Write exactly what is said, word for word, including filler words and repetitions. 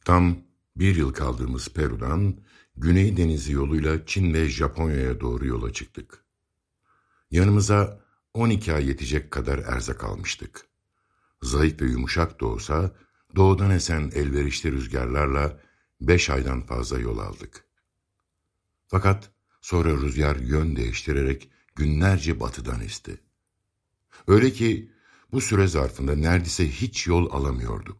Tam bir yıl kaldığımız Peru'dan Güney Denizi yoluyla Çin ve Japonya'ya doğru yola çıktık. Yanımıza on iki ay yetecek kadar erzak almıştık. Zayıf ve yumuşak da olsa doğudan esen elverişli rüzgarlarla beş aydan fazla yol aldık. Fakat sonra rüzgar yön değiştirerek günlerce batıdan esti. Öyle ki bu süre zarfında neredeyse hiç yol alamıyorduk.